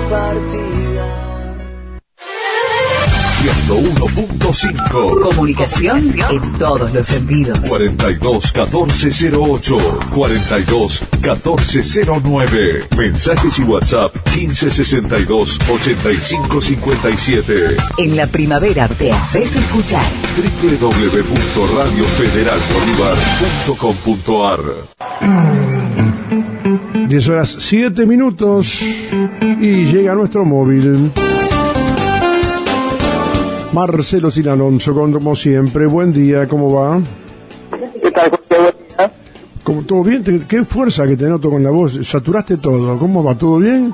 partida. 101.5. Comunicación en todos los sentidos. 42 1408, 42 1409. Mensajes y WhatsApp 1562 8557. En la primavera te haces escuchar. www.radiofederalbolívar.com.ar. 10:07 y llega nuestro móvil. Marcelo Silanonso, como siempre. Buen día, ¿cómo va? ¿Qué tal, Jorge? Buen día. ¿Todo bien? Qué fuerza que te noto con la voz. Saturaste todo. ¿Cómo va? ¿Todo bien?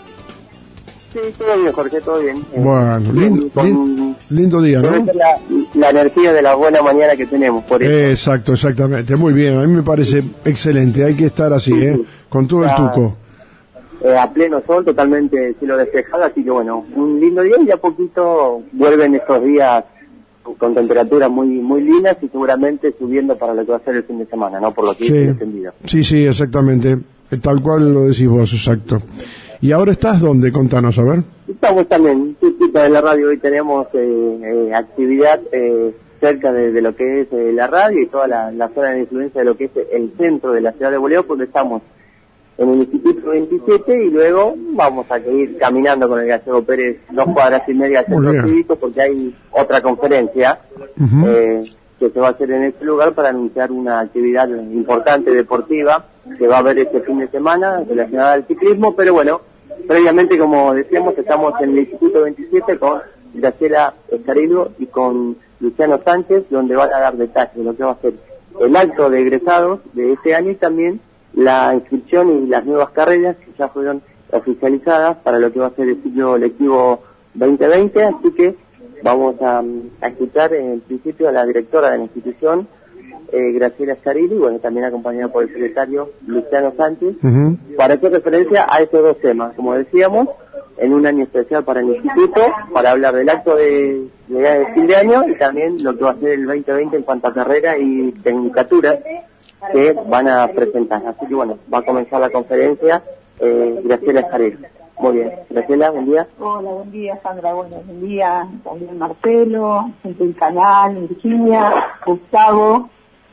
Sí, todo bien, Jorge, todo bien. Bueno, lindo día, ¿no? La energía de la buena mañana que tenemos, por eso. Exactamente. Muy bien, a mí me parece excelente. Hay que estar así, con todo el tuco. A pleno sol, totalmente cielo despejado, así que bueno, un lindo día y de a poquito vuelven estos días con temperaturas muy lindas y seguramente subiendo para lo que va a ser el fin de semana, ¿no? Por lo que he entendido. Sí, exactamente. Tal cual lo decís vos, exacto. ¿Y ahora estás dónde? Contanos, a ver. Estamos también, en la radio. Hoy tenemos actividad cerca de lo que es la radio y toda la zona de influencia de lo que es el centro de la ciudad de Bolívar, porque estamos en el Instituto 27 y luego vamos a ir caminando con el Gallego Pérez 2 cuadras y media al centro cívico, porque hay otra conferencia que se va a hacer en este lugar para anunciar una actividad importante deportiva que va a haber este fin de semana relacionada al ciclismo. Pero bueno, previamente, como decíamos, estamos en el Instituto 27 con Graciela Escarillo y con Luciano Sánchez, donde van a dar detalles de lo que va a ser el acto de egresados de este año y también la inscripción y las nuevas carreras que ya fueron oficializadas para lo que va a ser el ciclo lectivo 2020, así que vamos a escuchar en principio a la directora de la institución, Graciela Escarillo, y bueno, también acompañada por el secretario Luciano Sánchez, para hacer referencia a estos dos temas, como decíamos, en un año especial para el instituto, para hablar del acto de fin de año y también lo que va a ser el 2020 en cuanto a carrera y tecnicaturas que van a presentar. Así que bueno, va a comenzar la conferencia Graciela Escarillo. Muy bien. Graciela, buen día. Hola, buen día, Sandra. Bueno, buen día también Marcelo, gente del canal, Virginia, Gustavo,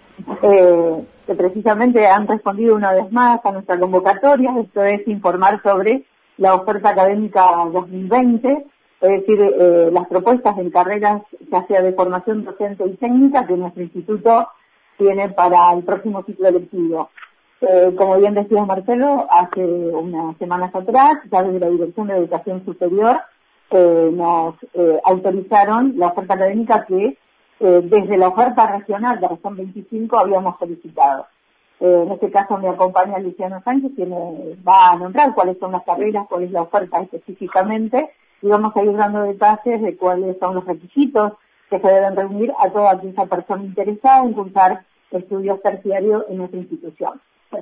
que precisamente han respondido una vez más a nuestra convocatoria. Esto es informar sobre la oferta académica 2020, es decir, las propuestas en carreras, ya sea de formación docente y técnica, que nuestro instituto tiene para el próximo ciclo lectivo. Como bien decía Marcelo, hace unas semanas atrás, ya desde la Dirección de Educación Superior, nos autorizaron la oferta académica que desde la oferta regional de Región 25 habíamos solicitado. En este caso me acompaña Luciano Sánchez, quien va a nombrar cuáles son las carreras, cuál es la oferta específicamente, y vamos a ir dando detalles de cuáles son los requisitos que se deben reunir a toda aquella persona interesada en cursar estudios terciarios en nuestra institución.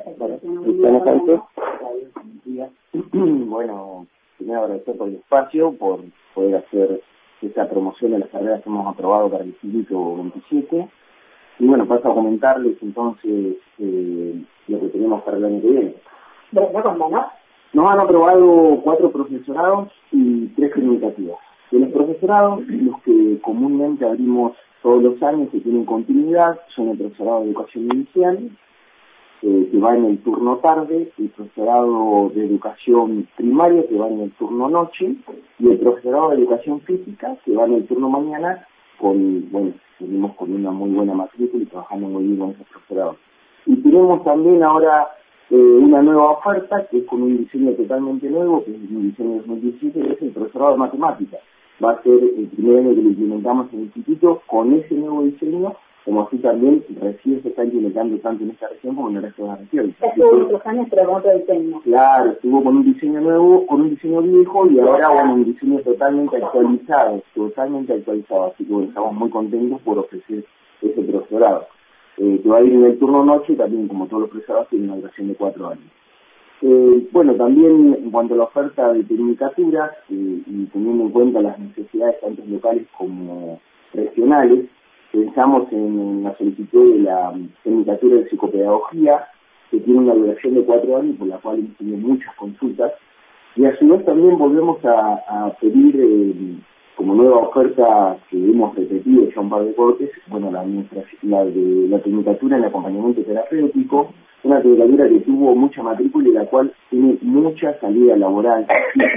Bueno, primero agradecer por el espacio, por poder hacer esta promoción de las carreras que hemos aprobado para el Instituto 27. Y bueno, paso a comentarles entonces lo que tenemos para el año que viene. Nos han aprobado 4 profesorados y 3 comunicativas. De los profesorados, los que comúnmente abrimos todos los años que tienen continuidad, son el profesorado de educación inicial, que va en el turno tarde, el profesorado de educación primaria, que va en el turno noche, y el profesorado de educación física, que va en el turno mañana, seguimos con una muy buena matrícula y trabajando muy bien con esos profesorados. Y tenemos también ahora una nueva oferta, que es con un diseño totalmente nuevo, que es un diseño 2017, que es el profesorado de matemáticas. Va a ser el primer año que lo implementamos en el instituto con ese nuevo diseño, como así también recién se está implementando tanto en esta región como en el resto de las regiones. Estuvo otros años, pero con otro diseño. Claro, estuvo con un diseño nuevo, con un diseño viejo y ahora un diseño totalmente actualizado, así que bueno, estamos muy contentos por ofrecer ese profesorado. Que va a ir en el turno noche y también, como todos los profesorados, tiene una duración de 4 años. También en cuanto a la oferta de tecnicaturas, y teniendo en cuenta las necesidades tanto locales como regionales, pensamos en la solicitud de la tecnicatura de psicopedagogía, que tiene una duración de 4 años, por la cual hemos tenido muchas consultas, Y a su vez también volvemos a pedir, como nueva oferta que hemos repetido ya un par de cortes, bueno, la de la tecnicatura en acompañamiento terapéutico, una tecnicatura que tuvo mucha matrícula y la cual tiene mucha salida laboral,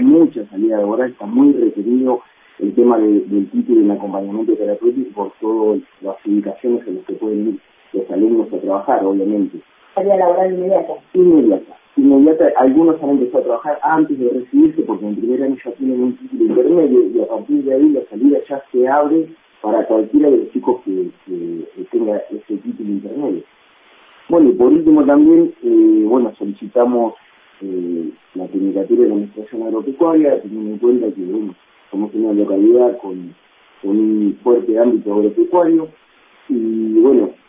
está muy requerido el tema del título en acompañamiento terapéutico por todas las ubicaciones en las que pueden ir los alumnos a trabajar, obviamente. Salida laboral inmediata. Inmediata. Algunos han empezado a trabajar antes de recibirse porque en primer año ya tienen un título intermedio y a partir de ahí la salida ya se abre para cualquiera de los chicos que tenga ese título intermedio. Bueno, y por último también, solicitamos la tecnicatura de la administración agropecuaria, teniendo en cuenta que, somos una localidad con un fuerte ámbito agropecuario y,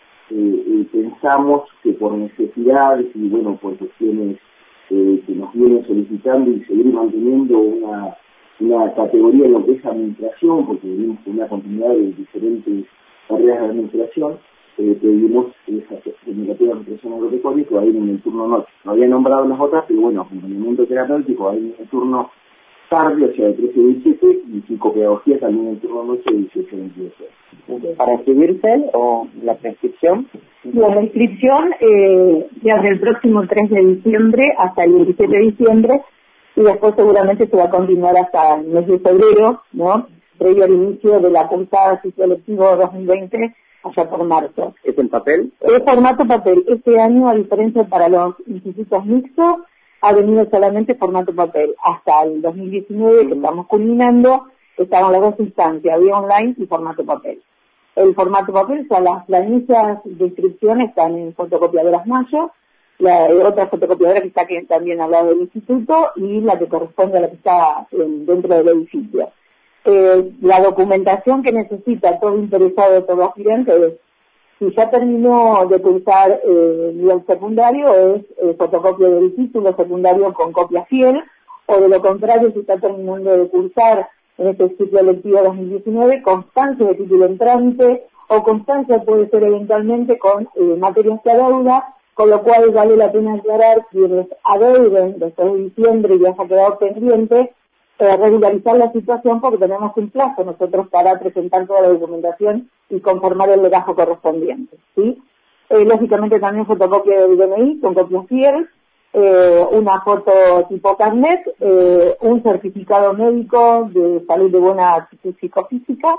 pensamos que por necesidades y, por cuestiones que nos vienen solicitando y seguir manteniendo una categoría en lo que es administración, porque venimos con una continuidad de diferentes carreras de administración, pedimos esa tecnicatura de administración agropecuaria que va a ir en el turno norte. No había nombrado las otras, pero acompañamiento terapéutico va a ir en el turno tarde, o sea, de 13 a 17, y psicopedagogía también en el turno noche de 18 a 22. ¿Para inscribirse o la prescripción? La inscripción se hace el próximo 3 de diciembre hasta el 27 de diciembre y después seguramente se va a continuar hasta el mes de febrero, ¿no? Previo al inicio de la cursada ciclo lectivo 2020 allá por marzo. ¿Es en papel? Es formato papel. Este año, a diferencia para los institutos mixtos, ha venido solamente formato papel. Hasta el 2019, que estamos culminando, estaban las dos instancias, vía online y formato papel. El formato papel, o sea, las planillas de inscripción están en fotocopiadoras Mayo, la otra fotocopiadora que está aquí también al lado del instituto y la que corresponde a la que está dentro del edificio. La documentación que necesita todo interesado, todo aspirante es, si ya terminó de cursar nivel secundario, es fotocopia del título secundario con copia fiel, o de lo contrario, si está terminando de cursar en este ciclo lectivo 2019, constancia de título en trámite, o constancia puede ser eventualmente con materias que adeuda, con lo cual vale la pena aclarar quienes adeuden después de diciembre y ya se ha quedado pendiente, regularizar la situación porque tenemos un plazo nosotros para presentar toda la documentación y conformar el legajo correspondiente, ¿sí? Lógicamente también fotocopia del DNI con copia fiel, una foto tipo carnet, un certificado médico de salud de buena actitud psicofísica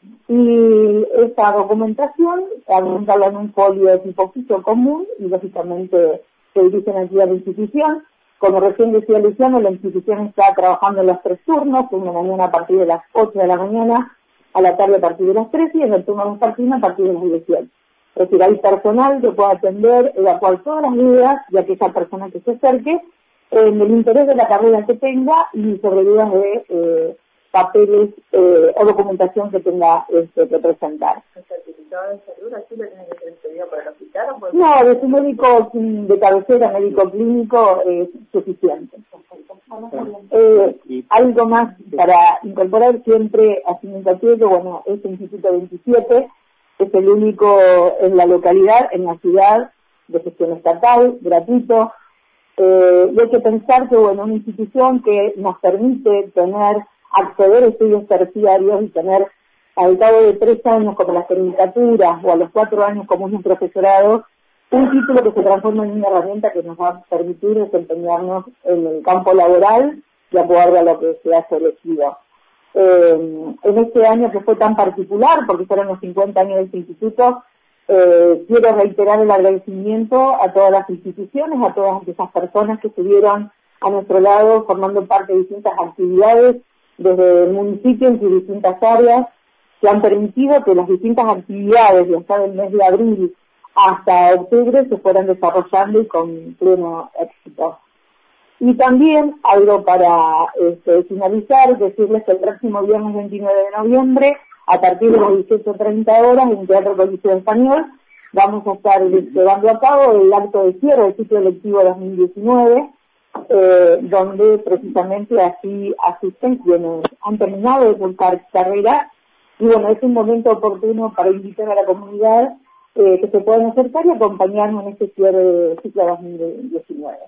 y esta documentación adjuntarla en un folio tipo ficho común y lógicamente se dirigen aquí a la institución. Como recién decía Luciano, la institución está trabajando en los 3 turnos, una mañana a partir de las 8 de la mañana, a la tarde a partir de las 13 y en el turno vespertino a partir de las 18. Es decir, hay personal que pueda atender, evacuar todas las dudas de aquella persona que se acerque, en el interés de la carrera que tenga y sobre dudas de papeles o documentación que tenga que presentar. ¿El certificado de salud así lo tiene que ser expedido por el hospital o por No, de su médico de cabecera, médico clínico, es suficiente. Algo más para incorporar siempre haciendo hincapié que, este Instituto 27 es el único en la localidad, en la ciudad, de gestión estatal, gratuito. Y hay que pensar que, una institución que nos permite acceder a estudios terciarios y tener al cabo de 3 años como las tecnicaturas o a los 4 años como un profesorado, un título que se transforma en una herramienta que nos va a permitir desempeñarnos en el campo laboral de acuerdo a lo que se ha elegido. En este año que fue tan particular, porque fueron los 50 años de este instituto, quiero reiterar el agradecimiento a todas las instituciones, a todas esas personas que estuvieron a nuestro lado formando parte de distintas actividades desde el municipio en sus distintas áreas, que han permitido que las distintas actividades, ya sea del mes de abril hasta octubre, se fueran desarrollando y con pleno éxito. Y también, algo para finalizar, decirles que el próximo viernes 29 de noviembre, a partir de las 18:30 horas, en Teatro Coliseo Español, vamos a estar llevando a cabo el acto de cierre del ciclo lectivo 2019, donde precisamente así asisten quienes han terminado de cursar carrera. Y es un momento oportuno para invitar a la comunidad que se puedan acercar y acompañarnos en este cierre de ciclo 2019.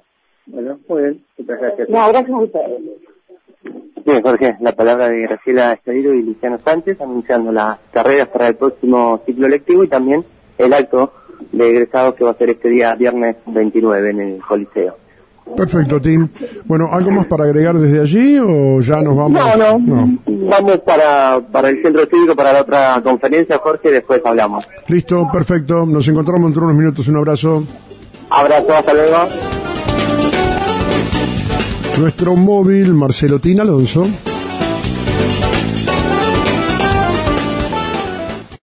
Bueno, muy bien, muchas gracias. No, gracias a ustedes. Bien, Jorge, la palabra de Graciela Estadiro y Luciano Sánchez anunciando las carreras para el próximo ciclo lectivo y también el acto de egresados que va a ser este día viernes 29 en el Coliseo. Perfecto, Tim. Bueno, ¿algo más para agregar desde allí o ya nos vamos? No. Vamos para el centro cívico para la otra conferencia, Jorge, y después hablamos. Listo, perfecto. Nos encontramos dentro de unos minutos. Un abrazo. Abrazo, hasta luego. Nuestro móvil, Marcelo Tin Alonso.